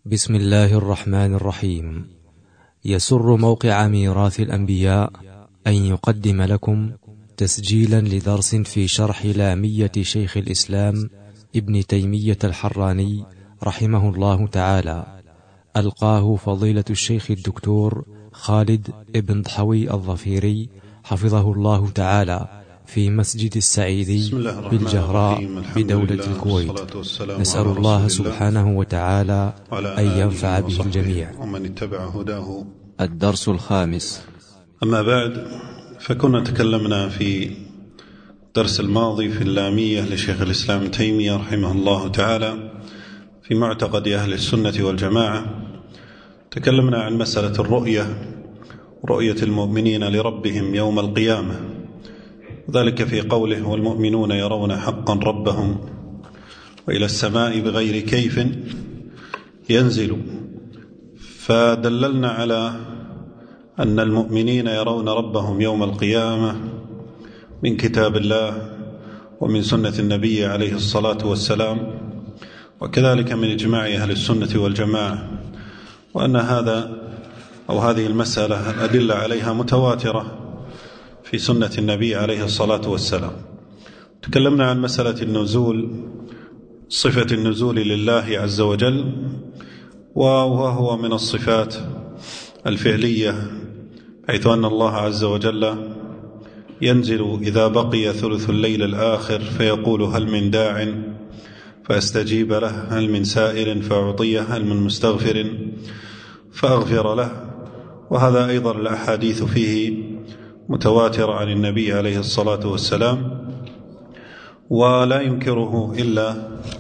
بسم الله الرحمن الرحيم. يسر موقع ميراث الأنبياء أن يقدم لكم تسجيلا لدرس في شرح لامية شيخ الإسلام ابن تيمية الحراني رحمه الله تعالى، ألقاه فضيلة الشيخ الدكتور خالد ابن ضحوي الظفيري حفظه الله تعالى في مسجد السعيدي بالجهراء بدولة الكويت. نسأل الله سبحانه وتعالى أن ينفع به الجميع. ومن اتبع هداه. الدرس الخامس. أما بعد، فكنا تكلمنا في الدرس الماضي في اللامية لشيخ الإسلام ابن تيمية رحمه الله تعالى في معتقد أهل السنة والجماعة. تكلمنا عن مسألة رؤية المؤمنين لربهم يوم القيامة، ذلك في قوله: والمؤمنون يرون حقا ربهم وإلى السماء بغير كيف ينزل. فدللنا على أن المؤمنين يرون ربهم يوم القيامة من كتاب الله ومن سنة النبي عليه الصلاة والسلام، وكذلك من إجماع أهل السنة والجماعة، وأن هذه المسألة الأدلة عليها متواترة في سنة النبي عليه الصلاة والسلام. تكلمنا عن مسألة النزول، صفة النزول لله عز وجل، وهو من الصفات الفعلية، حيث أن الله عز وجل ينزل إذا بقي ثلث الليل الآخر فيقول: هل من داع فأستجيب له، هل من سائل فأعطيه، هل من مستغفر فأغفر له. وهذا أيضا الأحاديث فيه متواتر عن النبي عليه الصلاة والسلام، ولا ينكره إلا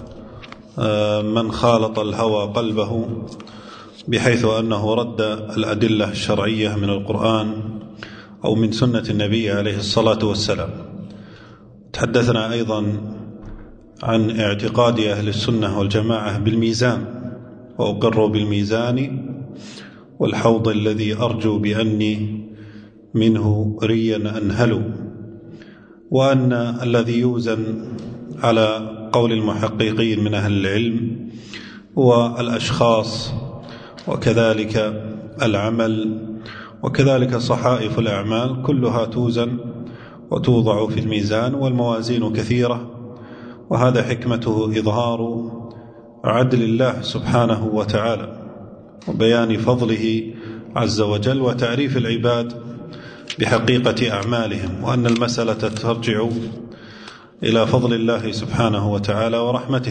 من خالط الهوى قلبه، بحيث أنه رد الأدلة الشرعية من القرآن أو من سنة النبي عليه الصلاة والسلام. تحدثنا أيضا عن اعتقاد أهل السنة والجماعة بالميزان: وأقر بالميزان والحوض الذي أرجو بأني منه ريا أنهل. وأن الذي يوزن على قول المحققين من أهل العلم والأشخاص، وكذلك العمل، وكذلك صحائف الأعمال، كلها توزن وتوضع في الميزان، والموازين كثيرة. وهذا حكمته إظهار عدل الله سبحانه وتعالى وبيان فضله عز وجل وتعريف العباد بحقيقة أعمالهم، وأن المسألة ترجع إلى فضل الله سبحانه وتعالى ورحمته.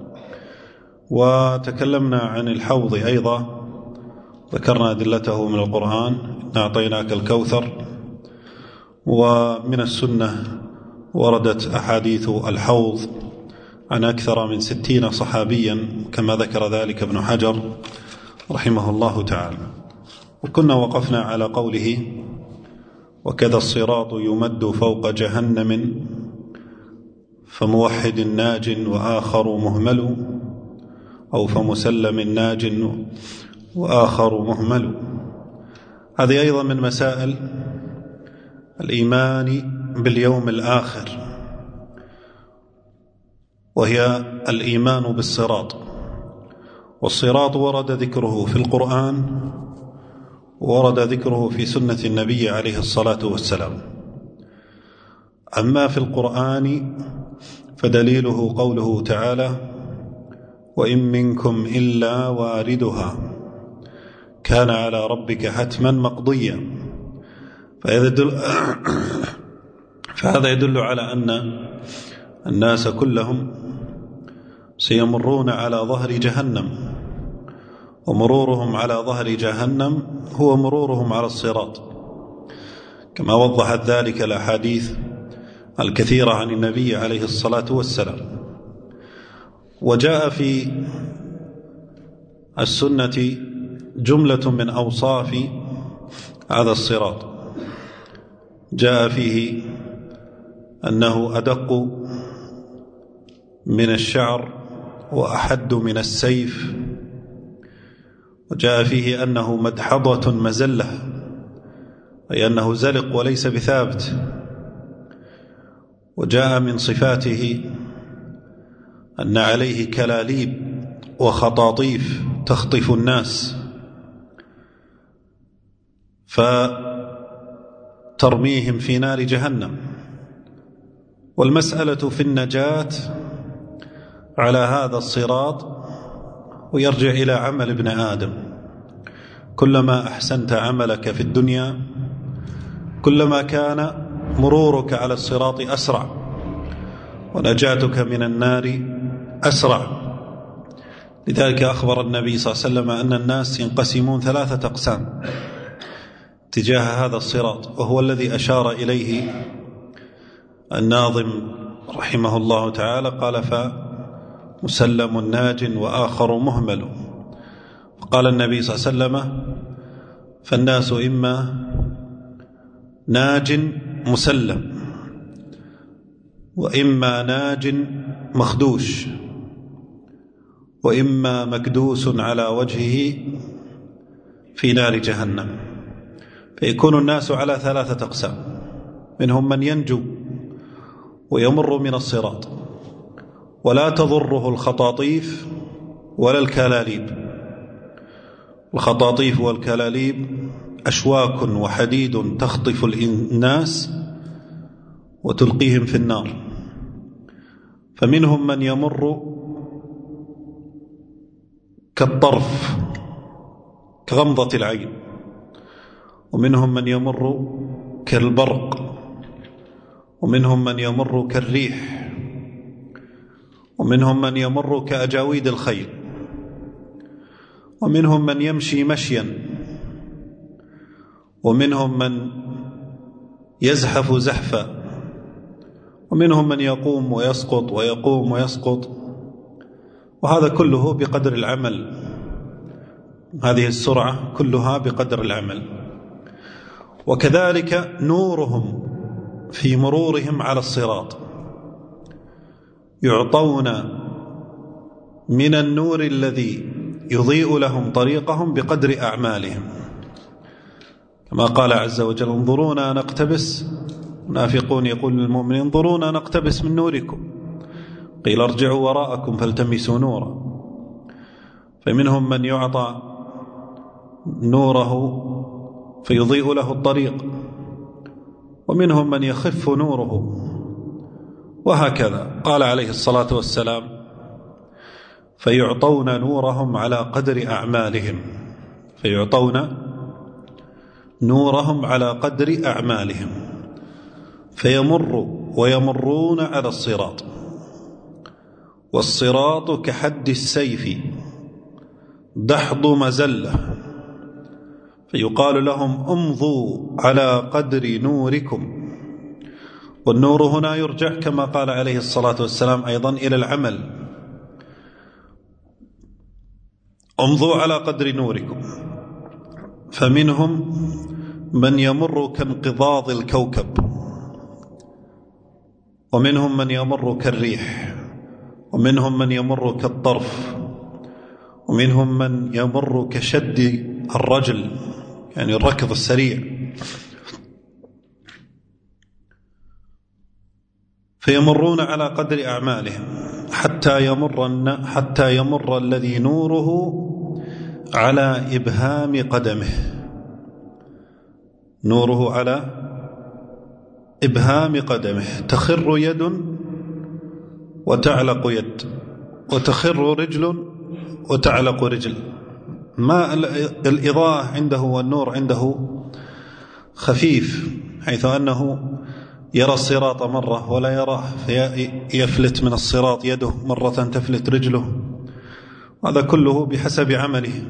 وتكلمنا عن الحوض أيضا، ذكرنا أدلته من القرآن: إنا أعطيناك الكوثر. ومن السنة وردت أحاديث الحوض عن أكثر من 60 صحابيا، كما ذكر ذلك ابن حجر رحمه الله تعالى. وكنا وقفنا على قوله: وكذا الصراط يمد فوق جهنم فموحد ناج وآخر مهمل، أو فمسلم ناج وآخر مهمل. هذه أيضا من مسائل الإيمان باليوم الآخر، وهي الإيمان بالصراط. والصراط ورد ذكره في القرآن، ورد ذكره في سنة النبي عليه الصلاة والسلام. أما في القرآن فدليله قوله تعالى: وإن منكم إلا واردها كان على ربك حتما مقضيا. فهذا يدل على أن الناس كلهم سيمرون على ظهر جهنم، ومرورهم على ظهر جهنم هو مرورهم على الصراط، كما وضحت ذلك الأحاديث الكثيرة عن النبي عليه الصلاة والسلام. وجاء في السنة جملة من أوصاف هذا الصراط، جاء فيه أنه أدق من الشعر وأحد من السيف، وجاء فيه أنه مدحضة مزلة، أي أنه زلق وليس بثابت. وجاء من صفاته أن عليه كلاليب وخطاطيف تخطف الناس فترميهم في نار جهنم. والمسألة في النجاة على هذا الصراط ويرجع إلى عمل ابن آدم. كلما أحسنت عملك في الدنيا كلما كان مرورك على الصراط أسرع ونجاتك من النار أسرع. لذلك أخبر النبي صلى الله عليه وسلم أن الناس ينقسمون 3 أقسام تجاه هذا الصراط، وهو الذي أشار إليه الناظم رحمه الله تعالى، قال: فمسلم ناج وآخر مهمل. قال النبي صلى الله عليه وسلم: فالناس إما ناج مسلم وإما ناج مخدوش وإما مكدوس على وجهه في نار جهنم. فيكون الناس على 3 أقسام: منهم من ينجو ويمر من الصراط ولا تضره الخطاطيف ولا الكلاليب. الخطاطيف والكلاليب أشواك وحديد تخطف الناس وتلقيهم في النار. فمنهم من يمر كالطرف كغمضة العين، ومنهم من يمر كالبرق، ومنهم من يمر كالريح، ومنهم من يمر كأجاويد الخيل، ومنهم من يمشي مشيا، ومنهم من يزحف زحفا، ومنهم من يقوم ويسقط ويقوم ويسقط. وهذا كله بقدر العمل، هذه السرعة كلها بقدر العمل. وكذلك نورهم في مرورهم على الصراط، يعطون من النور الذي يضيء لهم طريقهم بقدر أعمالهم، كما قال عز وجل: انظرونا نقتبس. المنافقون يقول للمؤمنين: انظرونا نقتبس من نوركم، قيل ارجعوا وراءكم فالتمسوا نورا. فمنهم من يعطى نوره فيضيء له الطريق، ومنهم من يخف نوره، وهكذا. قال عليه الصلاة والسلام: فيعطون نورهم على قدر أعمالهم، فيعطون نورهم على قدر أعمالهم، ويمرون على الصراط، والصراط كحد السيف دحض مزلة، فيقال لهم: امضوا على قدر نوركم. والنور هنا يرجع كما قال عليه الصلاة والسلام أيضا إلى العمل: امضوا على قدر نوركم. فمنهم من يمر كانقضاض الكوكب، ومنهم من يمر كالريح، ومنهم من يمر كالطرف، ومنهم من يمر كشد الرجل، يعني الركض السريع. فيمرون على قدر أعمالهم حتى يمر الذي نوره على إبهام قدمه، نوره على إبهام قدمه، تخر يد وتعلق يد، وتخر رجل وتعلق رجل. ما الإضاءة عنده والنور عنده خفيف، حيث أنه يرى الصراط مرة ولا يراه، فيفلت من الصراط يده، مرة تفلت رجله. هذا كله بحسب عمله.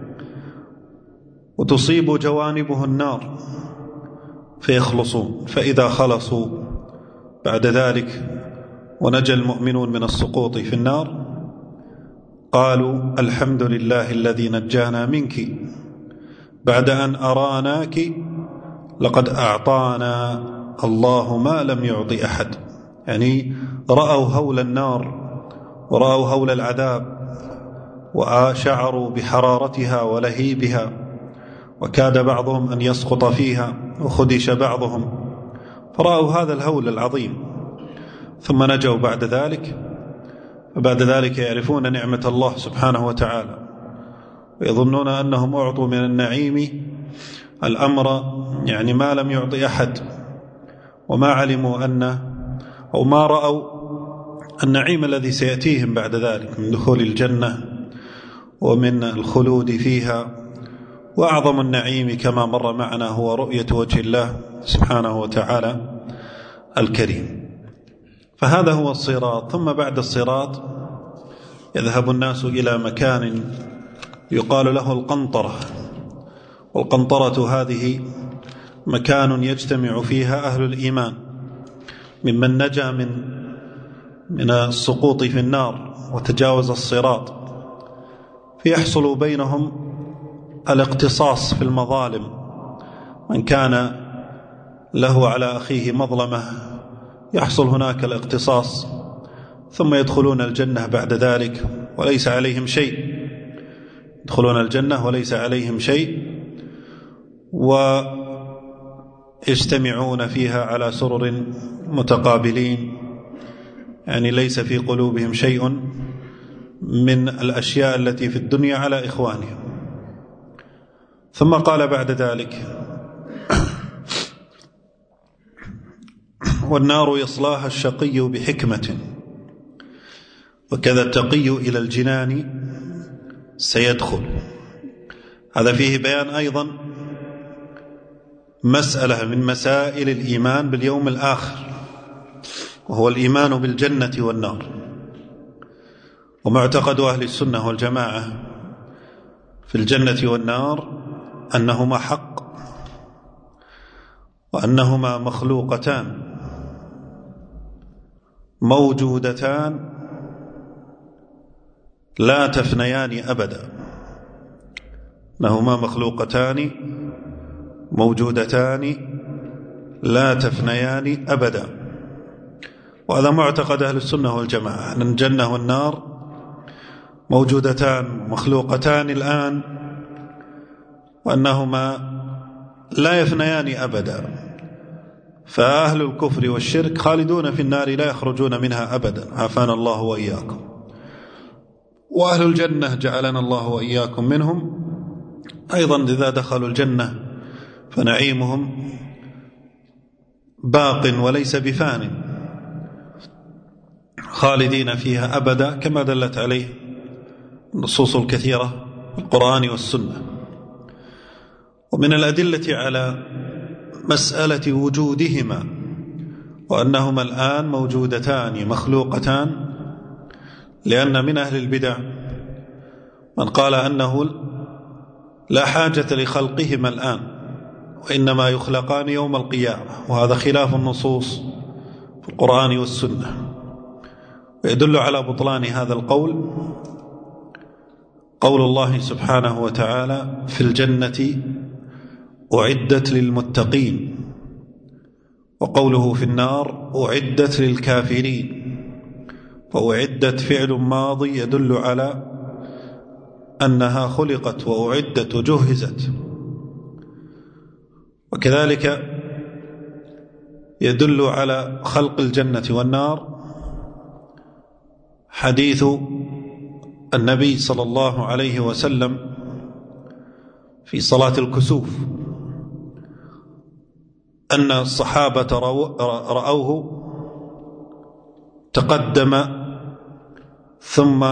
وتصيب جوانبه النار فيخلصون، فإذا خلصوا بعد ذلك ونجى المؤمنون من السقوط في النار قالوا: الحمد لله الذي نجانا منك بعد أن أراناك، لقد أعطانا الله ما لم يعطي أحد. يعني رأوا هول النار ورأوا هول العذاب وشعروا بحرارتها ولهيبها، وكاد بعضهم أن يسقط فيها وخدش بعضهم، فرأوا هذا الهول العظيم، ثم نجوا بعد ذلك. وبعد ذلك يعرفون نعمة الله سبحانه وتعالى ويظنون أنهم أعطوا من النعيم الأمر يعني ما لم يعطي أحد، وما علموا أو ما رأوا النعيم الذي سيأتيهم بعد ذلك من دخول الجنة ومن الخلود فيها. وأعظم النعيم كما مر معنا هو رؤية وجه الله سبحانه وتعالى الكريم. فهذا هو الصراط. ثم بعد الصراط يذهب الناس إلى مكان يقال له القنطرة، والقنطرة هذه مكان يجتمع فيها أهل الإيمان ممن نجا من السقوط في النار وتجاوز الصراط، فيحصل بينهم الاقتصاص في المظالم. من كان له على أخيه مظلمة يحصل هناك الاقتصاص، ثم يدخلون الجنة بعد ذلك وليس عليهم شيء، يدخلون الجنة وليس عليهم شيء، ويجتمعون فيها على سرر متقابلين، يعني ليس في قلوبهم شيء من الأشياء التي في الدنيا على إخوانهم. ثم قال بعد ذلك: والنار يصلاها الشقي بحكمة، وكذا التقي إلى الجنان سيدخل. هذا فيه بيان أيضا مسألة من مسائل الإيمان باليوم الآخر، وهو الإيمان بالجنة والنار. ومعتقد أهل السنة والجماعة في الجنة والنار أنهما حق، وأنهما مخلوقتان موجودتان لا تفنيان أبدا، أنهما مخلوقتان موجودتان لا تفنيان أبدا. وهذا معتقد أهل السنة والجماعة، أن الجنة والنار موجودتان مخلوقتان الآن، وأنهما لا يفنيان أبدا. فأهل الكفر والشرك خالدون في النار لا يخرجون منها أبدا، عافانا الله وإياكم. وأهل الجنة جعلنا الله وإياكم منهم أيضا، إذا دخلوا الجنة فنعيمهم باق وليس بفان، خالدين فيها أبدا، كما دلت عليه النصوص الكثيرة في القرآن والسنة. ومن الأدلة على مسألة وجودهما وأنهما الآن موجودتان مخلوقتان، لأن من أهل البدع من قال أنه لا حاجة لخلقهما الآن، وإنما يخلقان يوم القيامة، وهذا خلاف النصوص في القرآن والسنة. ويدل على بطلان هذا القول قول الله سبحانه وتعالى: في الجنة أعدت للمتقين، وقوله في النار أعدت للكافرين. فأعدت فعل ماضي يدل على أنها خلقت وأعدت وجهزت. وكذلك يدل على خلق الجنة والنار حديث النبي صلى الله عليه وسلم في صلاة الكسوف، أن الصحابة رأوه تقدم ثم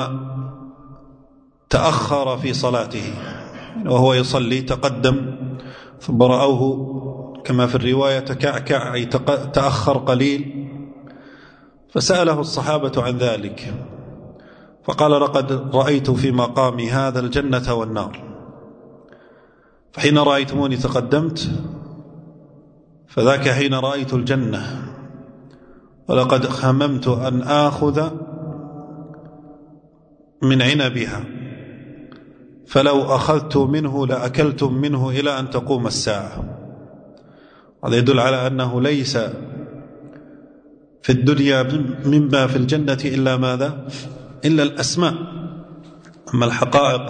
تأخر في صلاته، وهو يصلي تقدم ثم رأوه كما في الرواية تكعكع، أي تأخر قليل. فسأله الصحابة عن ذلك فقال: لقد رأيت في مقامي هذا الجنة والنار، فحين رأيتموني تقدمت فذاك حين رأيت الجنة، ولقد هممت أن آخذ من عنبها، فلو أخذت منه لأكلتم منه إلى أن تقوم الساعة. هذا يدل على أنه ليس في الدنيا مما في الجنة إلا ماذا؟ إلا الأسماء. أما الحقائق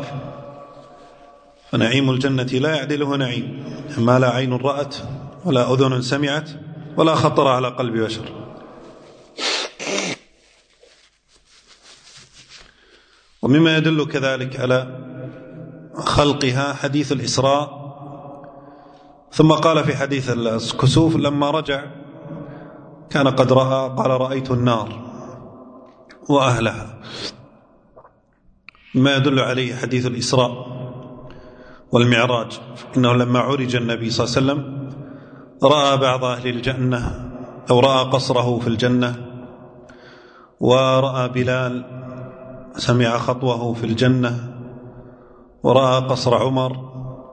فنعيم الجنة لا يعدله نعيم، ما لا عين رأت ولا أذن سمعت ولا خطر على قلب بشر. ومما يدل كذلك على خلقها حديث الإسراء، ثم قال في حديث الكسوف لما رجع كان قد قال رأيت النار وأهلها، ما يدل عليه حديث الإسراء والمعراج، إنه لما عرج النبي صلى الله عليه وسلم رأى بعض أهل الجنة أو رأى قصره في الجنة، ورأى بلال سمع خطوه في الجنة، ورأى قصر عمر،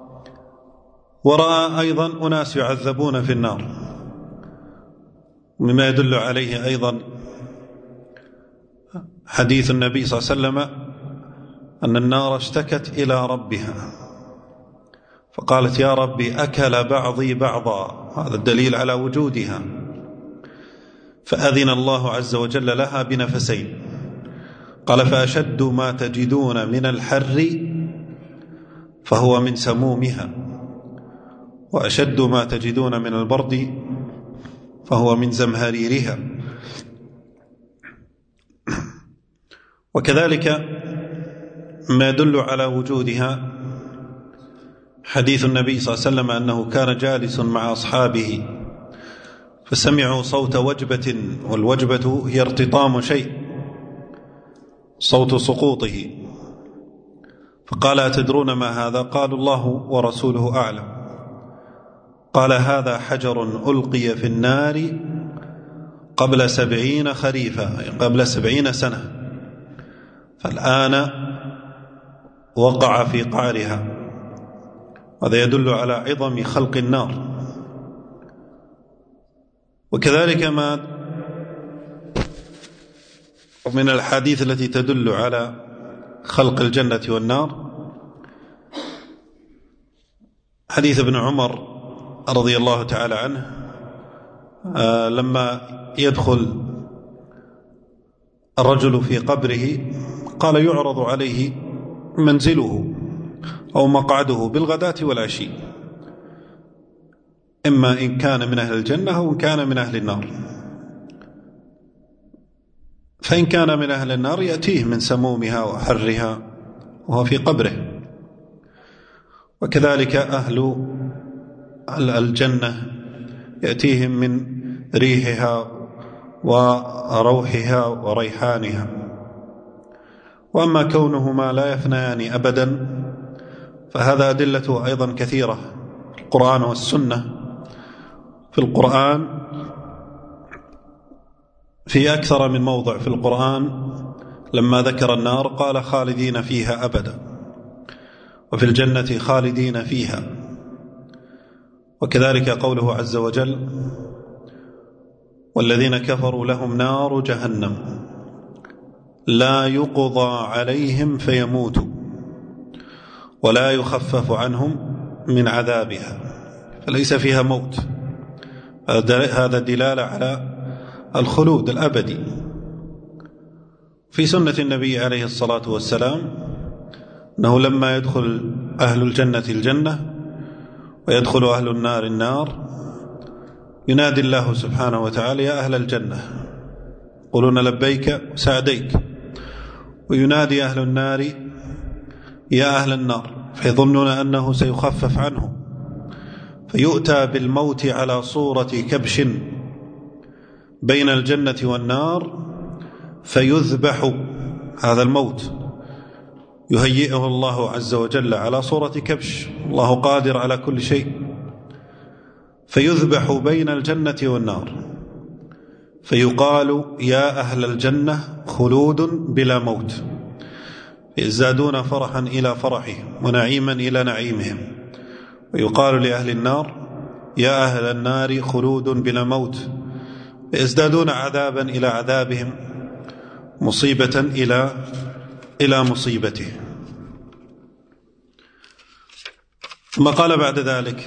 ورأى أيضا أناس يعذبون في النار. مما يدل عليه أيضا حديث النبي صلى الله عليه وسلم أن النار اشتكت إلى ربها فقالت يا ربي أكل بعضي بعضا، هذا الدليل على وجودها، فأذن الله عز وجل لها بنفسين، قال فأشد ما تجدون من الحر فهو من سمومها، وأشد ما تجدون من البرد فهو من زمهريرها. وكذلك ما يدل على وجودها حديث النبي صلى الله عليه وسلم أنه كان جالس مع أصحابه فسمعوا صوت وجبة، والوجبة هي ارتطام شيء، صوت سقوطه، فقال أتدرون ما هذا؟ قالوا الله ورسوله أعلم. قال هذا حجر ألقي في النار قبل 70 خريفا، قبل 70 سنة، فالآن وقع في قعرها. هذا يدل على عظم خلق النار. وكذلك ما من الحديث التي تدل على خلق الجنة والنار حديث ابن عمر رضي الله تعالى عنه لما يدخل الرجل في قبره قال يعرض عليه منزله أو مقعده بالغداة والعشي، إما إن كان من أهل الجنة أو إن كان من أهل النار، فإن كان من أهل النار يأتيه من سمومها وحرها وهو في قبره، وكذلك أهل الجنة يأتيهم من ريحها وروحها وريحانها. وأما كونهما لا يفنيان أبدا فهذا أدلته أيضا كثيرة، القرآن والسنة. في القرآن في أكثر من موضع في القرآن لما ذكر النار قال خالدين فيها أبدا، وفي الجنة خالدين فيها. وكذلك قوله عز وجل والذين كفروا لهم نار جهنم لا يقضى عليهم فيموتوا ولا يخفف عنهم من عذابها، فليس فيها موت. هذا دلالة على الخلود الأبدي. في سنة النبي عليه الصلاة والسلام أنه لما يدخل أهل الجنة الجنة ويدخل أهل النار النار ينادي الله سبحانه وتعالى يا أهل الجنة، يقولون لبيك سعديك، وينادي أهل النار يا أهل النار، فيظنون أنه سيخفف عنهم، فيؤتى بالموت على صورة كبش بين الجنة والنار فيذبح. هذا الموت يهيئه الله عز وجل على صورة كبش، الله قادر على كل شيء، فيذبح بين الجنة والنار، فيقال يا أهل الجنة خلود بلا موت، يزدادون فرحا إلى فرحهم ونعيما إلى نعيمهم. ويقال لأهل النار يا أهل النار خلود بلا موت، يزدادون عذابا إلى عذابهم، مصيبة إلى مصيبته. ثم قال بعد ذلك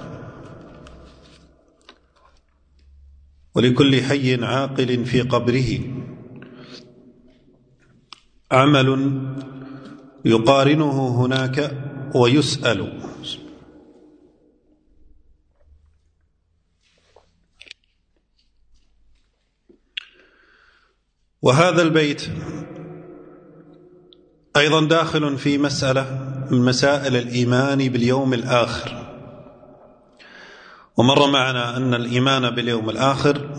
ولكل حي عاقل في قبره عمل يقارنه هناك ويسأل. وهذا البيت أيضا داخل في مسألة من مسائل الإيمان باليوم الآخر. ومر معنا أن الإيمان باليوم الآخر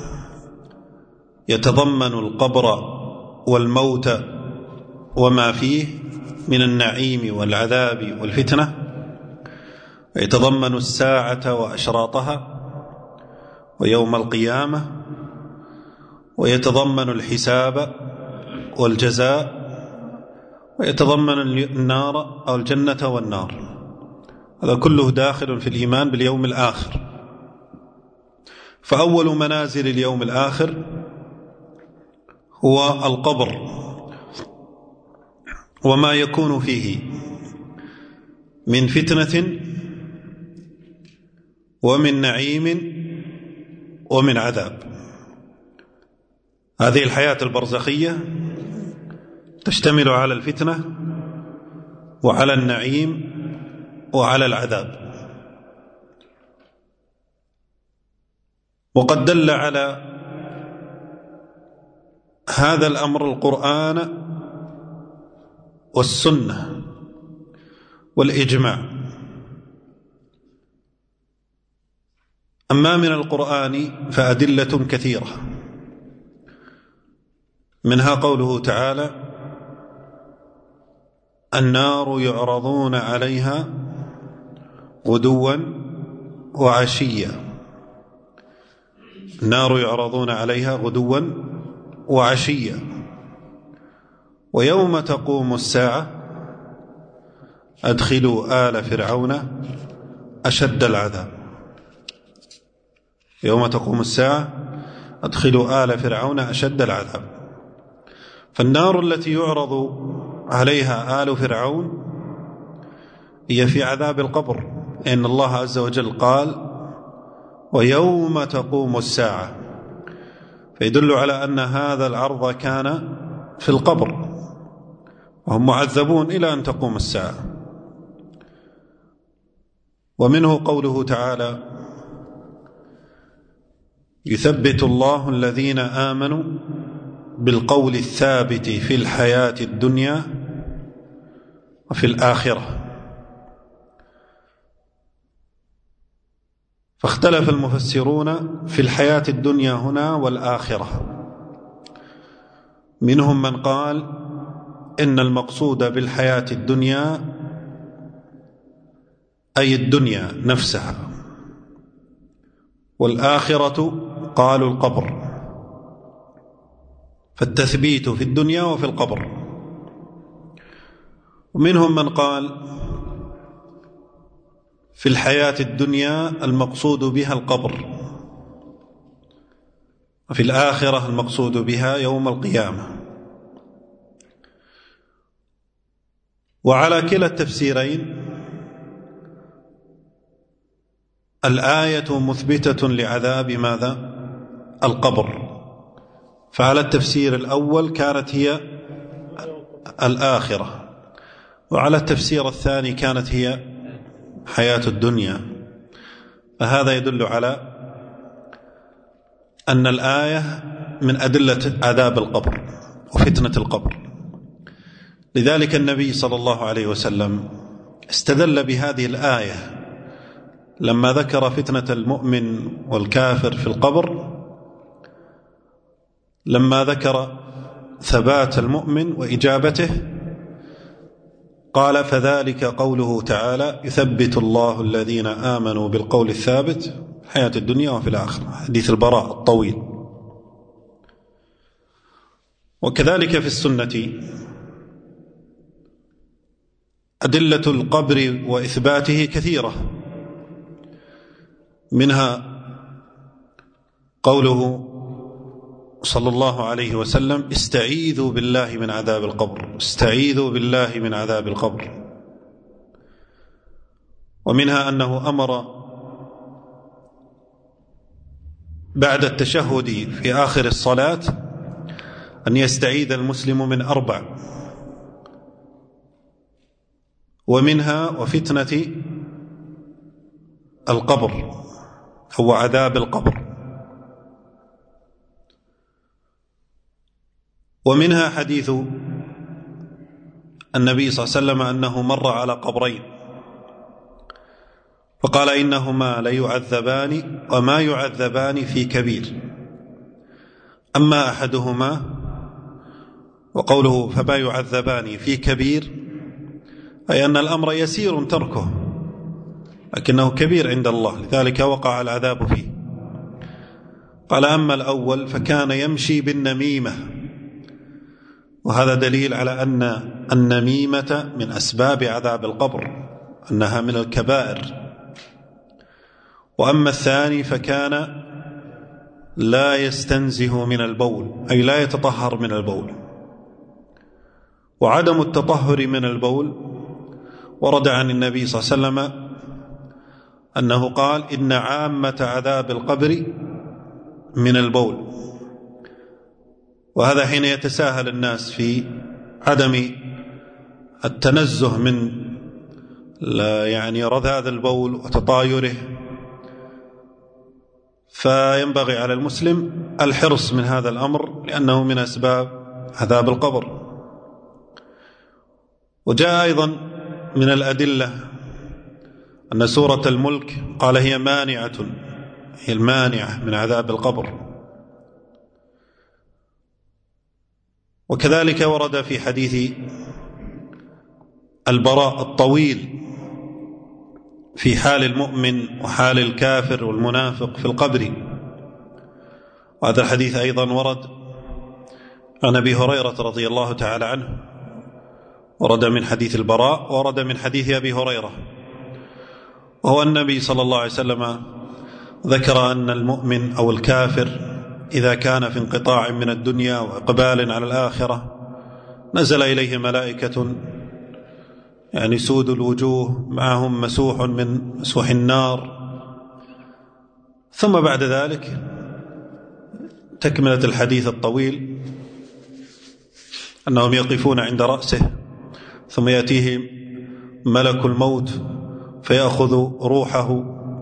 يتضمن القبر والموت وما فيه من النعيم والعذاب والفتنة، ويتضمن الساعة وأشراطها ويوم القيامة، ويتضمن الحساب والجزاء، ويتضمن النار أو الجنة والنار. هذا كله داخل في الإيمان باليوم الآخر. فأول منازل اليوم الآخر هو القبر وما يكون فيه من فتنة ومن نعيم ومن عذاب. هذه الحياة البرزخية تشتمل على الفتنة وعلى النعيم وعلى العذاب. وقد دل على هذا الأمر القرآن والسنة والإجماع. أما من القرآن فأدلة كثيرة، منها قوله تعالى: النار يعرضون عليها غدوا وعشيا. النار يعرضون عليها غدوا وعشيا ويوم تقوم الساعة أدخلوا آل فرعون أشد العذاب. يوم تقوم الساعة أدخلوا آل فرعون أشد العذاب. فالنار التي يعرض عليها آل فرعون هي في عذاب القبر، إن الله عز وجل قال: ويوم تقوم الساعة، فيدل على أن هذا العرض كان في القبر وهم معذبون إلى أن تقوم الساعة. ومنه قوله تعالى: يثبت الله الذين آمنوا بالقول الثابت في الحياة الدنيا وفي الآخرة. فاختلف المفسرون في الحياة الدنيا هنا والآخرة. منهم من قال إن المقصود بالحياة الدنيا أي الدنيا نفسها، والآخرة قالوا القبر، فالتثبيت في الدنيا وفي القبر. ومنهم من قال في الحياة الدنيا المقصود بها القبر، وفي الآخرة المقصود بها يوم القيامة. وعلى كلا التفسيرين الآية مثبتة لعذاب ماذا؟ القبر. فعلى التفسير الأول كانت هي الآخرة، وعلى التفسير الثاني كانت هي حياة الدنيا. فهذا يدل على أن الآية من أدلة عذاب القبر وفتنة القبر. لذلك النبي صلى الله عليه وسلم استدل بهذه الآية لما ذكر فتنة المؤمن والكافر في القبر، لما ذكر ثبات المؤمن وإجابته قال: فذلك قوله تعالى: يثبت الله الذين آمنوا بالقول الثابت في الحياة الدنيا وفي الآخرة. حديث البراء الطويل. وكذلك في السنة أدلة القبر وإثباته كثيرة، منها قوله صلى الله عليه وسلم: استعيذوا بالله من عذاب القبر، استعيذوا بالله من عذاب القبر. ومنها أنه أمر بعد التشهد في آخر الصلاة أن يستعيذ المسلم من 4، ومنها وفتنة القبر هو عذاب القبر. ومنها حديث النبي صلى الله عليه وسلم أنه مر على قبرين فقال إنهما ليعذبان وما يعذبان في كبير، أما أحدهما، وقوله فما يعذبان في كبير أي أن الأمر يسير تركه لكنه كبير عند الله لذلك وقع العذاب فيه. قال أما الأول فكان يمشي بالنميمة، وهذا دليل على أن النميمة من أسباب عذاب القبر، أنها من الكبائر. وأما الثاني فكان لا يستنزه من البول، أي لا يتطهر من البول. وعدم التطهر من البول ورد عن النبي صلى الله عليه وسلم أنه قال إن عامة عذاب القبر من البول. وهذا حين يتساهل الناس في عدم التنزه من رذاذ البول وتطايره، فينبغي على المسلم الحرص من هذا الأمر لأنه من أسباب عذاب القبر. وجاء أيضا من الأدلة أن سورة الملك قال هي مانعة، هي المانعة من عذاب القبر. وكذلك ورد في حديث البراء الطويل في حال المؤمن وحال الكافر والمنافق في القبر. وهذا الحديث أيضا ورد عن أبي هريرة رضي الله تعالى عنه، ورد من حديث البراء ورد من حديث أبي هريرة، وهو النبي صلى الله عليه وسلم ذكر أن المؤمن أو الكافر إذا كان في انقطاع من الدنيا وإقبال على الآخرة نزل إليه ملائكة سود الوجوه معهم مسوح من مسوح النار. ثم بعد ذلك تكملة الحديث الطويل أنهم يقفون عند رأسه ثم يأتيه ملك الموت فيأخذ روحه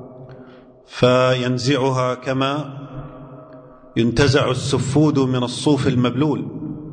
فينزعها كما ينتزع السفود من الصوف المبلول،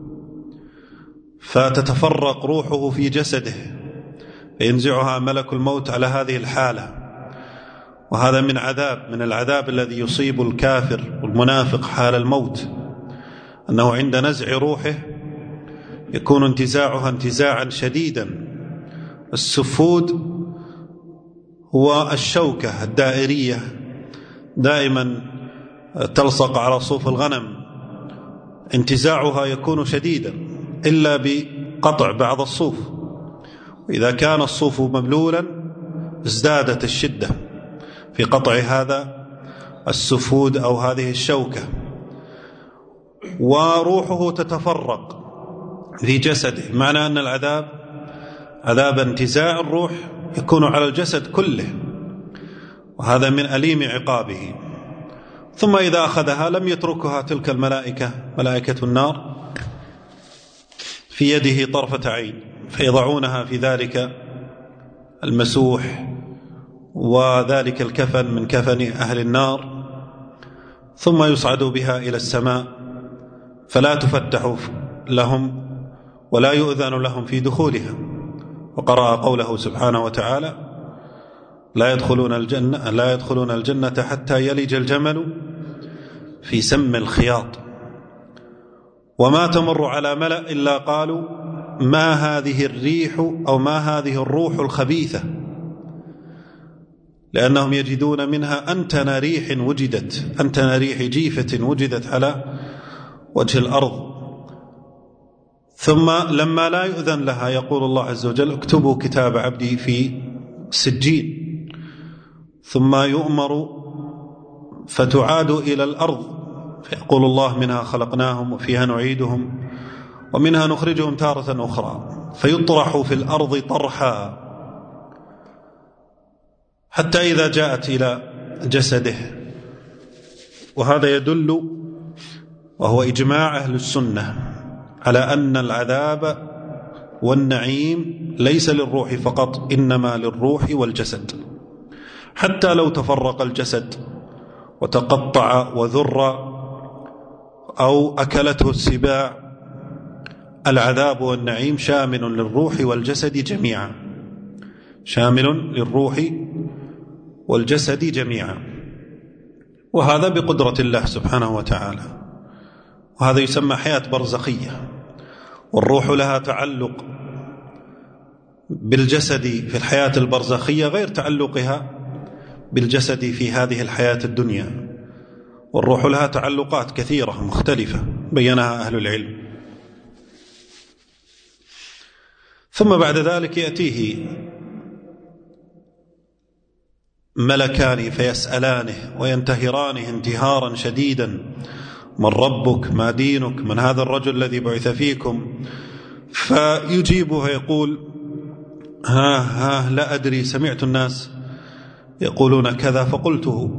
فتتفرق روحه في جسده فينزعها ملك الموت على هذه الحالة. وهذا من العذاب الذي يصيب الكافر والمنافق حال الموت، أنه عند نزع روحه يكون انتزاعها انتزاعا شديدا. السفود هو الشوكة الدائرية دائما تلصق على صوف الغنم، انتزاعها يكون شديدا إلا بقطع بعض الصوف، وإذا كان الصوف مبلولا ازدادت الشدة في قطع هذا السفود أو هذه الشوكة، وروحه تتفرق في جسده. معنى أن العذاب عذاب انتزاع الروح يكون على الجسد كله، وهذا من أليم عقابه. ثم إذا أخذها لم يتركها تلك الملائكة ملائكة النار في يده طرفة عين، فيضعونها في ذلك المسوح وذلك الكفن من كفن أهل النار، ثم يصعدوا بها إلى السماء فلا تفتح لهم ولا يؤذن لهم في دخولها. وقرأ قوله سبحانه وتعالى لا يدخلون الجنة حتى يلج الجمل في سم الخياط، وما تمر على ملأ إلا قالوا ما هذه الريح أو ما هذه الروح الخبيثة، لأنهم يجدون منها أنتن ريح جيفة وجدت على وجه الأرض. ثم لما لا يؤذن لها يقول الله عز وجل اكتبوا كتاب عبدي في سجين، ثم يؤمر فتعاد إلى الأرض فيقول الله منها خلقناهم وفيها نعيدهم ومنها نخرجهم تارة أخرى، فيطرح في الأرض طرحا حتى إذا جاءت إلى جسده. وهذا يدل وهو إجماع أهل السنة على أن العذاب والنعيم ليس للروح فقط، إنما للروح والجسد. حتى لو تفرق الجسد وتقطع وذر أو أكلته السباع العذاب والنعيم شامل للروح والجسد جميعا، شامل للروح والجسد جميعا، وهذا بقدرة الله سبحانه وتعالى. وهذا يسمى حياة برزخية، والروح لها تعلق بالجسد في الحياة البرزخية غير تعلقها بالجسد في هذه الحياة الدنيا، والروح لها تعلقات كثيرة مختلفة بينها أهل العلم. ثم بعد ذلك يأتيه ملكان فيسألانه وينتهرانه انتهارا شديدا: من ربك؟ ما دينك؟ من هذا الرجل الذي بعث فيكم؟ فيجيبه يقول: ها لا أدري، سمعت الناس يقولون كذا فقلته.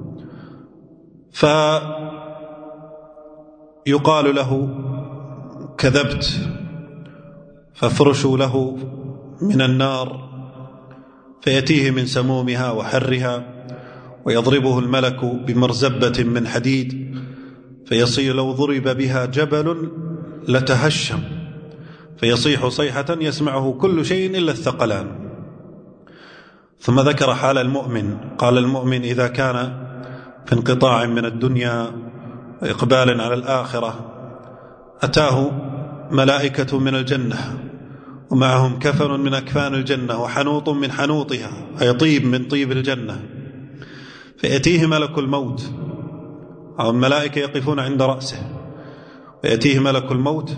فيقال له: كذبت. فافرشوا له من النار فيأتيه من سمومها وحرها، ويضربه الملك بمرزبة من حديد فيصير لو ضرب بها جبل لتهشم، فيصيح صيحة يسمعه كل شيء إلا الثقلان. ثم ذكر حال المؤمن، قال: المؤمن إذا كان في انقطاع من الدنيا وإقبال على الآخرة أتاه ملائكة من الجنة ومعهم كفن من أكفان الجنة وحنوط من حنوطها، أي طيب من طيب الجنة، فيأتيه ملك الموت، أو الملائكة يقفون عند رأسه، فيأتيه ملك الموت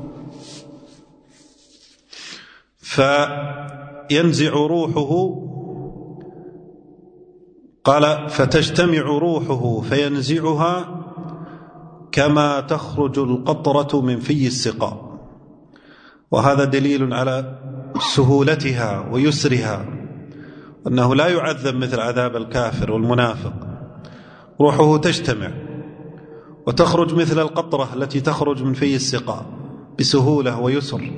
فينزع روحه، قال: فتجتمع روحه فينزعها كما تخرج القطرة من في السقاء. وهذا دليل على سهولتها ويسرها، أنه لا يعذب مثل عذاب الكافر والمنافق. روحه تجتمع وتخرج مثل القطرة التي تخرج من في السقاء بسهولة ويسر،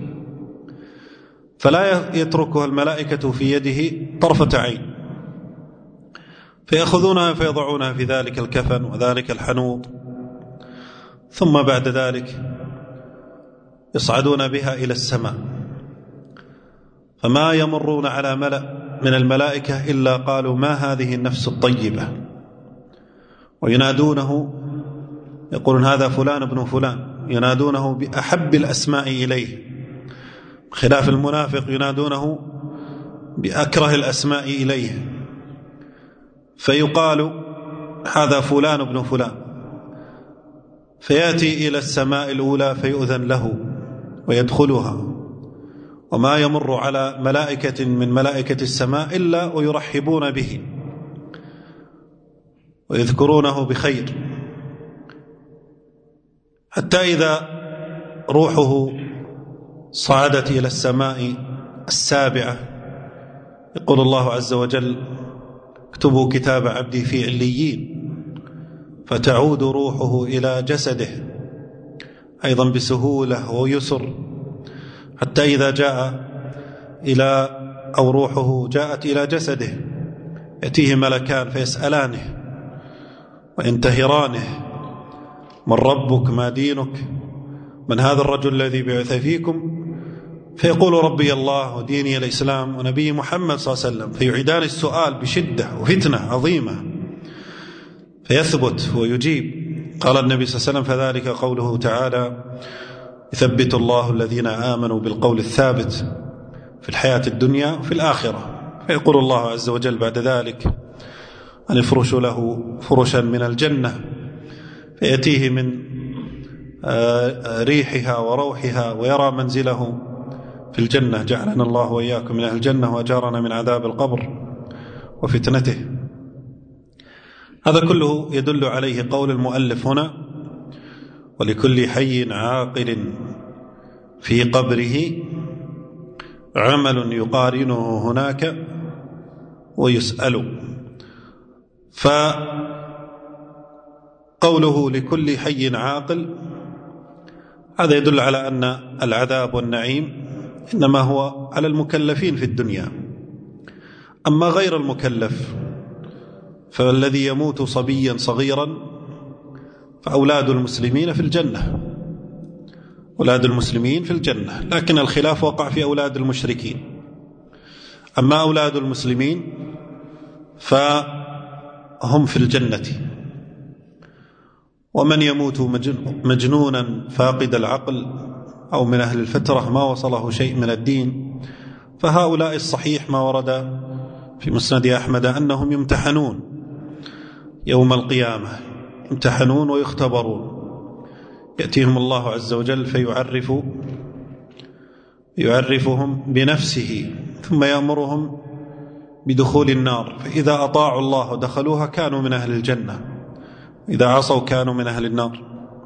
فلا يتركها الملائكة في يده طرفة عين، فيأخذونها فيضعونها في ذلك الكفن وذلك الحنوط، ثم بعد ذلك يصعدون بها إلى السماء، فما يمرون على ملأ من الملائكة إلا قالوا: ما هذه النفس الطيبة؟ وينادونه، يقولون: هذا فلان ابن فلان، ينادونه بأحب الأسماء إليه، خلاف المنافق ينادونه بأكره الأسماء إليه، فيقال: هذا فلان ابن فلان، فيأتي إلى السماء الأولى فيؤذن له ويدخلها، وما يمر على ملائكة من ملائكة السماء إلا ويرحبون به ويذكرونه بخير، حتى إذا روحه صعدت إلى السماء السابعة يقول الله عز وجل: اكتبوا كتاب عبدي في عليين، فتعود روحه إلى جسده أيضا بسهولة ويسر، حتى إذا جاء أو روحه جاءت إلى جسده يأتيه ملكان فيسألانه وينتهرانه: من ربك؟ ما دينك؟ من هذا الرجل الذي بعث فيكم؟ فيقول: ربي الله وديني الإسلام ونبي محمد صلى الله عليه وسلم، فيعيدان السؤال بشدة وفتنة عظيمة، فيثبت ويجيب. قال النبي صلى الله عليه وسلم: فذلك قوله تعالى: يثبت الله الذين آمنوا بالقول الثابت في الحياة الدنيا وفي الآخرة. فيقول الله عز وجل بعد ذلك: أن يفرش له فرشا من الجنة، فيأتيه من ريحها وروحها ويرى منزله في الجنة. جعلنا الله وإياكم من أهل الجنة وأجارنا من عذاب القبر وفتنته. هذا كله يدل عليه قول المؤلف هنا: ولكل حي عاقل في قبره عمل يقارنه هناك ويسأل. فقوله لكل حي عاقل هذا يدل على أن العذاب والنعيم إنما هو على المكلفين في الدنيا، أما غير المكلف فالذي يموت صبيا صغيرا فأولاد المسلمين في الجنة، أولاد المسلمين في الجنة، لكن الخلاف وقع في أولاد المشركين. أما أولاد المسلمين فهم في الجنة، ومن يموت مجنونا فاقد العقل أو من أهل الفترة ما وصله شيء من الدين، فهؤلاء الصحيح ما ورد في مسند أحمد أنهم يمتحنون يوم القيامة، يمتحنون ويختبرون، يأتيهم الله عز وجل فيعرفهم بنفسه ثم يأمرهم بدخول النار، فإذا أطاعوا الله دخلوها كانوا من أهل الجنة، إذا عصوا كانوا من أهل النار.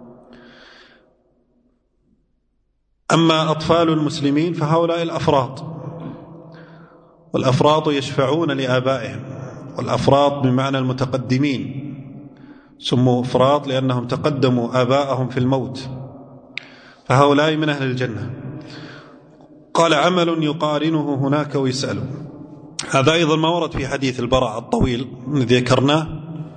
أما أطفال المسلمين فهؤلاء الأفراط، والأفراط يشفعون لآبائهم، والأفراط بمعنى المتقدمين، سموا أفراط لأنهم تقدموا آباءهم في الموت، فهؤلاء من أهل الجنة. قال عمل يقارنه هناك ويسأل. هذا أيضا ما ورد في حديث البراء الطويل الذي ذكرناه،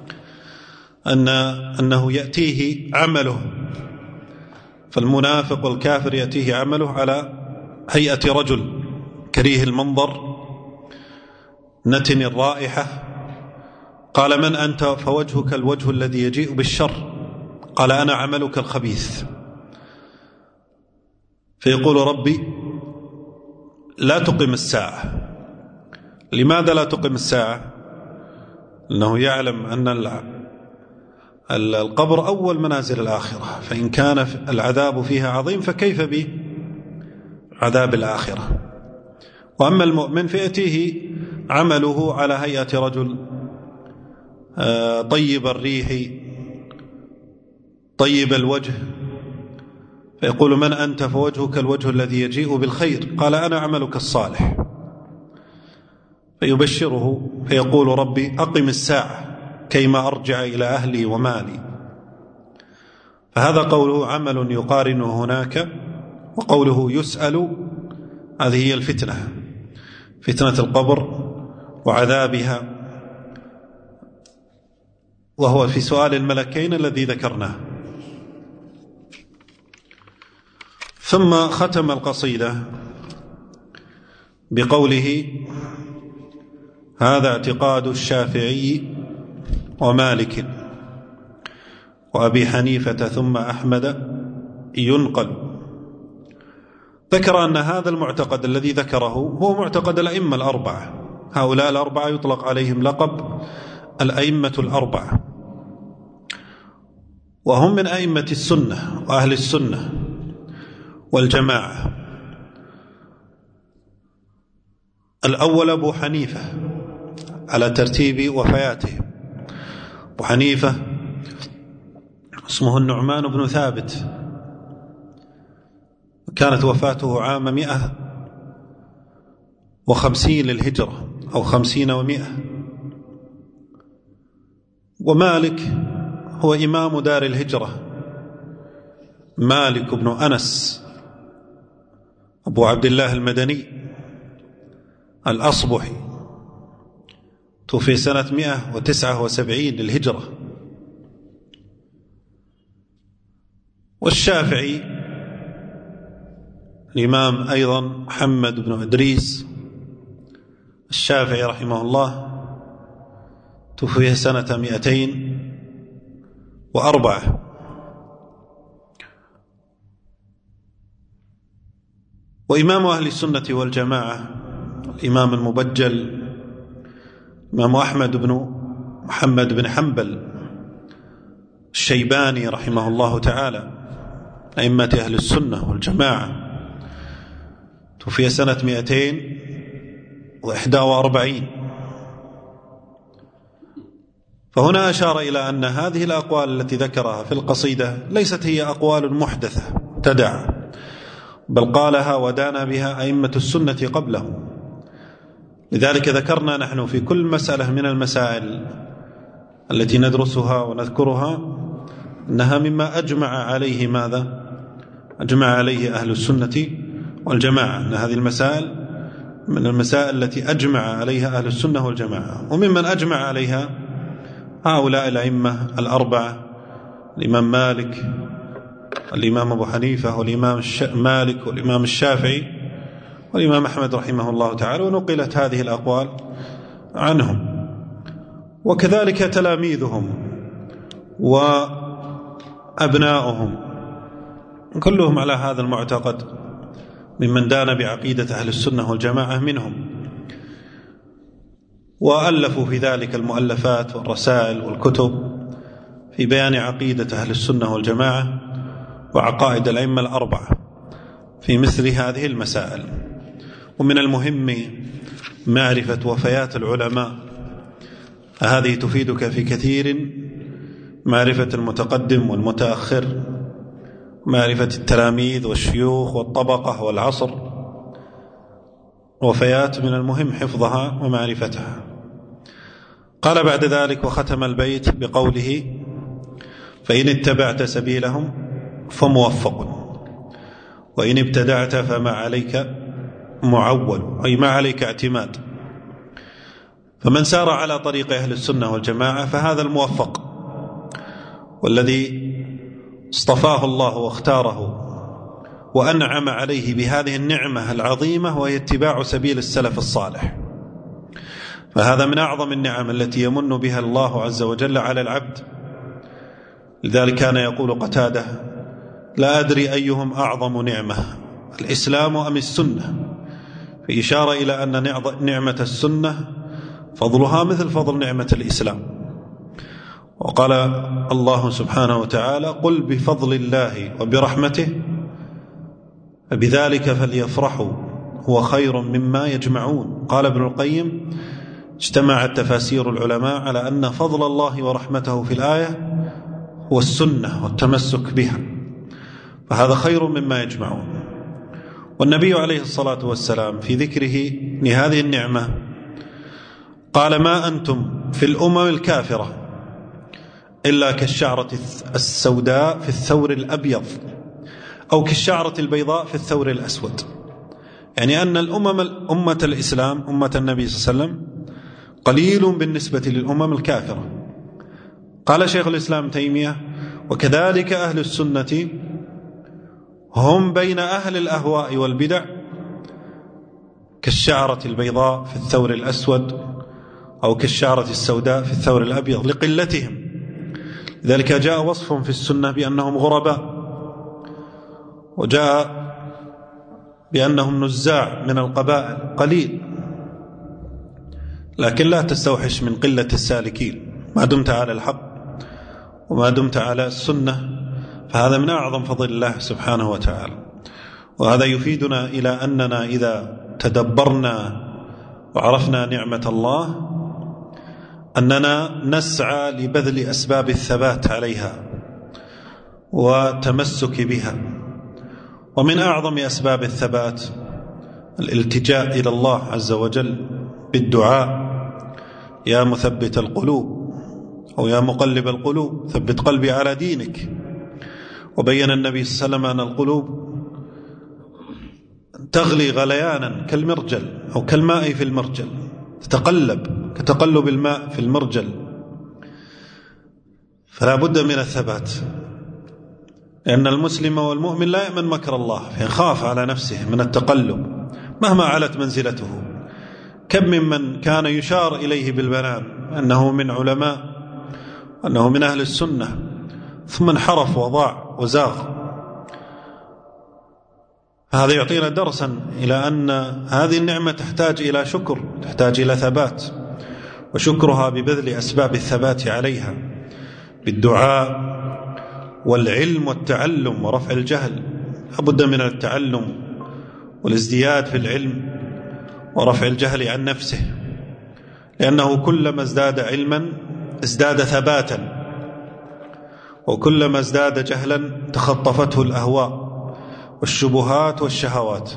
أنه يأتيه عمله، فالمنافق والكافر يأتيه عمله على هيئة رجل كريه المنظر نتن الرائحة. قال من أنت؟ فوجهك الوجه الذي يجيء بالشر. قال أنا عملك الخبيث. فيقول ربي لا تقم الساعة. لماذا لا تقم الساعة؟ لأنه يعلم أن القبر أول منازل الآخرة، فإن كان العذاب فيها عظيم فكيف بعذاب الآخرة. وأما المؤمن فيأتيه عمله على هيئة رجل طيب الريح طيب الوجه، فيقول من أنت؟ فوجهك الوجه الذي يجيء بالخير. قال أنا عملك الصالح. فيبشره فيقول ربي أقم الساعة كيما أرجع إلى أهلي ومالي. فهذا قوله عمل يقارنه هناك، وقوله يسأل هذه هي الفتنة، فتنة القبر وعذابها، وهو في سؤال الملكين الذي ذكرناه. ثم ختم القصيدة بقوله هذا اعتقاد الشافعي ومالك وأبي حنيفة ثم أحمد ينقل. ذكر أن هذا المعتقد الذي ذكره هو معتقد الأئمة الأربعة. هؤلاء الأربعة يطلق عليهم لقب الأئمة الأربعة، وهم من أئمة السنة وأهل السنة والجماعة. الأول أبو حنيفة على ترتيب وفياته. أبو حنيفة اسمه النعمان بن ثابت، كانت وفاته عام 150 للهجرة أو 50 و100. ومالك هو إمام دار الهجرة، مالك بن أنس أبو عبد الله المدني الأصبحي، توفي سنة 179 للهجرة. والشافعي الإمام أيضا محمد بن إدريس الشافعي رحمه الله، توفي سنة 204. وإمام أهل السنة والجماعة الإمام المبجل إمام أحمد بن محمد بن حنبل الشيباني رحمه الله تعالى، أئمة أهل السنة والجماعة، توفي سنة 241. فهنا أشار إلى أن هذه الأقوال التي ذكرها في القصيدة ليست هي أقوال محدثة تدع، بل قالها ودانا بها أئمة السنة قبله. لذلك ذكرنا نحن في كل مسألة من المسائل التي ندرسها ونذكرها أنها مما أجمع عليه ماذا؟ أجمع عليه أهل السنة والجماعة، أن هذه المسائل من المسائل التي أجمع عليها أهل السنة والجماعة. وممن أجمع عليها هؤلاء الأئمة الأربعة، الإمام مالك الإمام أبو حنيفة والإمام مالك والإمام الشافعي والإمام أحمد رحمه الله تعالى، ونقلت هذه الأقوال عنهم، وكذلك تلاميذهم وأبناؤهم كلهم على هذا المعتقد ممن دان بعقيدة أهل السنة والجماعة منهم، وألفوا في ذلك المؤلفات والرسائل والكتب في بيان عقيدة أهل السنة والجماعة وعقائد الأئمة الأربعة في مثل هذه المسائل. ومن المهم معرفة وفيات العلماء، هذه تفيدك في كثير، معرفة المتقدم والمتأخر، معرفة التلاميذ والشيوخ والطبقة والعصر، وفيات من المهم حفظها ومعرفتها. قال بعد ذلك: وختم البيت بقوله: فإن اتبعت سبيلهم فموفق، وإن ابتدعت فما عليك معول، أي ما عليك اعتماد. فمن سار على طريق أهل السنة والجماعة فهذا الموفق، والذي اصطفاه الله واختاره وأنعم عليه بهذه النعمة العظيمة، وهي اتباع سبيل السلف الصالح. فهذا من أعظم النعم التي يمن بها الله عز وجل على العبد. لذلك كان يقول قتادة: لا أدري أيهم أعظم نعمة، الإسلام أم السنة، في إشارة إلى أن نعمة السنة فضلها مثل فضل نعمة الإسلام. وقال الله سبحانه وتعالى: قل بفضل الله وبرحمته فبذلك فليفرحوا هو خير مما يجمعون. قال ابن القيم: اجتمعت تفاسير العلماء على أن فضل الله ورحمته في الآية هو السنة والتمسك بها، فهذا خير مما يجمعون. والنبي عليه الصلاة والسلام في ذكره لهذه النعمة قال: ما أنتم في الأمم الكافرة إلا كالشعرة السوداء في الثور الأبيض، أو كالشعرة البيضاء في الثور الأسود. يعني أن أمة الإسلام، أمة النبي صلى الله عليه وسلم، قليل بالنسبة للأمم الكافرة. قال شيخ الإسلام تيمية: وكذلك أهل السنة هم بين أهل الأهواء والبدع كالشعرة البيضاء في الثور الأسود، أو كالشعرة السوداء في الثور الأبيض لقلتهم. لذلك جاء وصفهم في السنة بأنهم غرباء، وجاء بأنهم نزاع من القبائل قليل، لكن لا تستوحش من قلة السالكين. ما دمت على الحق وما دمت على السنة فهذا من أعظم فضل الله سبحانه وتعالى. وهذا يفيدنا إلى أننا إذا تدبرنا وعرفنا نعمة الله أننا نسعى لبذل أسباب الثبات عليها وتمسك بها. ومن أعظم أسباب الثبات الالتجاء إلى الله عز وجل بالدعاء: يا مثبت القلوب، أو يا مقلب القلوب ثبت قلبي على دينك. وبين النبي صلى الله عليه وسلم أن القلوب تغلي غليانا كالمرجل أو كالماء في المرجل، تتقلب كتقلب الماء في المرجل. فلا بد من الثبات، لأن المسلم والمؤمن لا يأمن مكر الله، فيخاف على نفسه من التقلب مهما علت منزلته. كم ممن كان يشار إليه بالبنان أنه من علماء، أنه من أهل السنة، ثم انحرف وضاع وزاغ. هذا يعطينا درسا إلى أن هذه النعمة تحتاج إلى شكر، تحتاج إلى ثبات، وشكرها ببذل أسباب الثبات عليها بالدعاء والعلم والتعلم ورفع الجهل. لابد من التعلم والازدياد في العلم ورفع الجهل عن نفسه، لأنه كلما ازداد علما ازداد ثباتا، وكلما ازداد جهلا تخطفته الأهواء والشبهات والشهوات.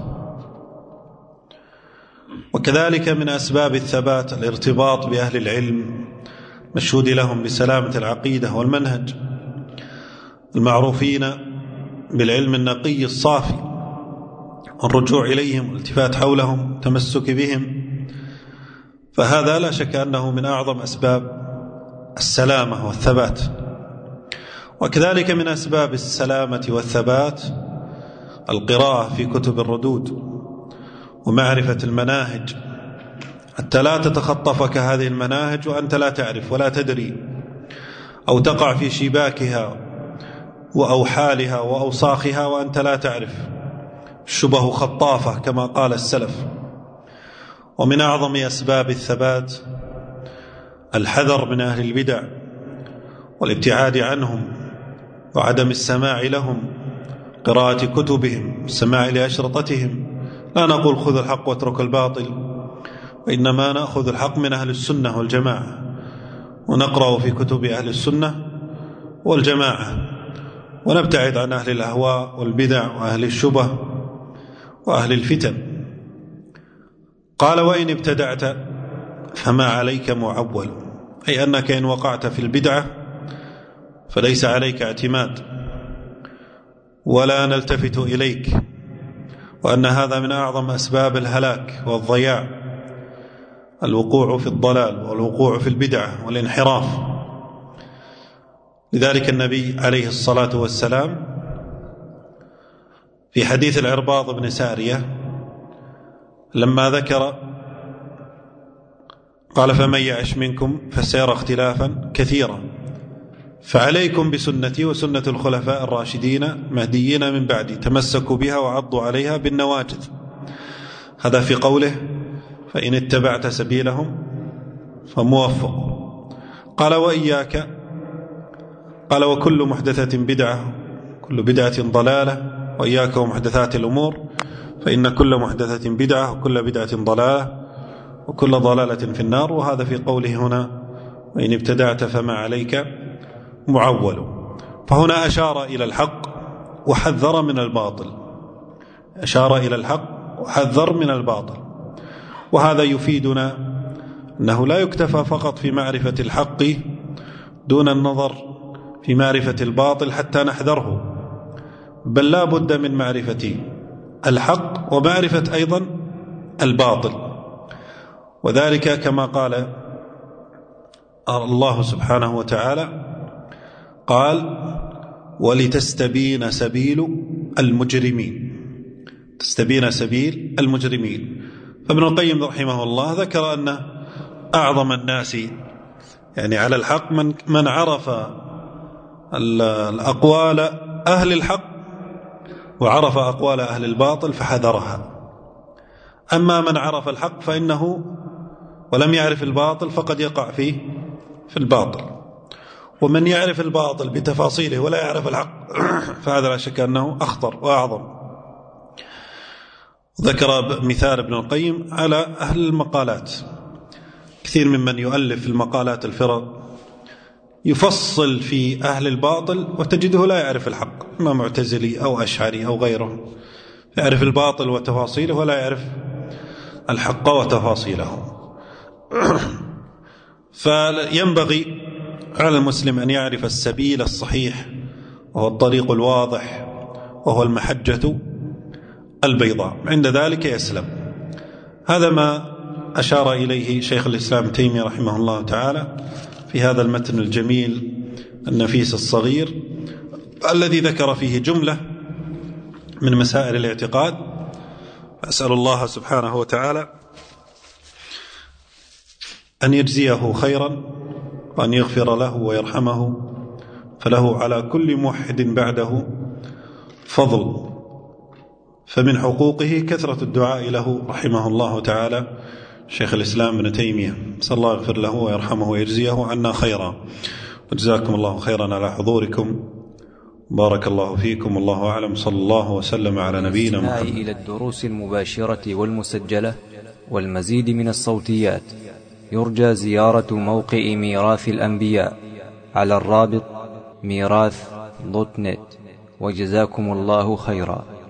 وكذلك من أسباب الثبات الارتباط بأهل العلم مشهود لهم بسلامة العقيدة والمنهج، المعروفين بالعلم النقي الصافي، والرجوع إليهم والالتفات حولهم تمسك بهم. فهذا لا شك أنه من أعظم أسباب السلامة والثبات. وكذلك من أسباب السلامة والثبات القراءة في كتب الردود ومعرفة المناهج، حتى لا تتخطفك هذه المناهج وأنت لا تعرف ولا تدري، أو تقع في شباكها وأوحالها وأوساخها وأنت لا تعرف. الشبه خطافة كما قال السلف. ومن أعظم أسباب الثبات الحذر من أهل البدع والابتعاد عنهم وعدم السماع لهم، قراءة كتبهم، السماع لأشرطتهم. لا نقول خذ الحق واترك الباطل، وإنما نأخذ الحق من أهل السنة والجماعة، ونقرأ في كتب أهل السنة والجماعة، ونبتعد عن أهل الأهواء والبدع وأهل الشبه وأهل الفتن. قال: وإن ابتدعت فما عليك معول، أي أنك إن وقعت في البدعة فليس عليك اعتماد ولا نلتفت إليك، وأن هذا من أعظم أسباب الهلاك والضياع، الوقوع في الضلال والوقوع في البدعة والانحراف. لذلك النبي عليه الصلاة والسلام في حديث العرباض بن سارية لما ذكر قال: فمن يعش منكم فسيرى اختلافا كثيرا، فعليكم بسنتي وسنة الخلفاء الراشدين مهديين من بعدي، تمسكوا بها وعضوا عليها بالنواجذ. هذا في قوله: فإن اتبعت سبيلهم فموفق. قال: وإياك، قال: وكل محدثة بدعة، كل بدعة ضلالة، وإياك ومحدثات الأمور، فإن كل محدثة بدعة وكل بدعة ضلالة وكل ضلالة في النار. وهذا في قوله هنا: وإن ابتدعت فما عليك معول. فهنا أشار إلى الحق وحذر من الباطل، أشار إلى الحق وحذر من الباطل. وهذا يفيدنا أنه لا يكتفى فقط في معرفة الحق دون النظر في معرفة الباطل حتى نحذره، بل لا بد من معرفة الحق ومعرفة أيضا الباطل. وذلك كما قال الله سبحانه وتعالى، قال: ولتستبين سبيل المجرمين، تستبين سبيل المجرمين. فابن القيم رحمه الله ذكر أن أعظم الناس يعني على الحق من عرف الأقوال أهل الحق وعرف أقوال أهل الباطل فحذرها. أما من عرف الحق فإنه ولم يعرف الباطل فقد يقع فيه في الباطل، ومن يعرف الباطل بتفاصيله ولا يعرف الحق فهذا لا شك أنه أخطر وأعظم. ذكر مثال ابن القيم على أهل المقالات، كثير ممن يؤلف المقالات الفرق يفصل في أهل الباطل وتجده لا يعرف الحق، إما معتزلي أو أشعري أو غيره، يعرف الباطل وتفاصيله ولا يعرف الحق وتفاصيله. فينبغي على المسلم أن يعرف السبيل الصحيح، وهو الطريق الواضح، وهو المحجة البيضاء، عند ذلك يسلم. هذا ما أشار إليه شيخ الإسلام تيمية رحمه الله تعالى في هذا المتن الجميل النفيس الصغير الذي ذكر فيه جملة من مسائل الاعتقاد. أسأل الله سبحانه وتعالى أن يجزيه خيرا وأن يغفر له ويرحمه، فله على كل موحد بعده فضل، فمن حقوقه كثرة الدعاء له رحمه الله تعالى شيخ الإسلام ابن تيمية. صلى الله يغفر له ويرحمه ويجزيه عنا خيرا. وجزاكم الله خيرا على حضوركم، بارك الله فيكم، والله أعلم. صلى الله وسلم على نبينا محمد. إلى الدروس المباشرة والمسجلة والمزيد من الصوتيات يرجى زيارة موقع ميراث الأنبياء على الرابط ميراث.net. وجزاكم الله خيرا.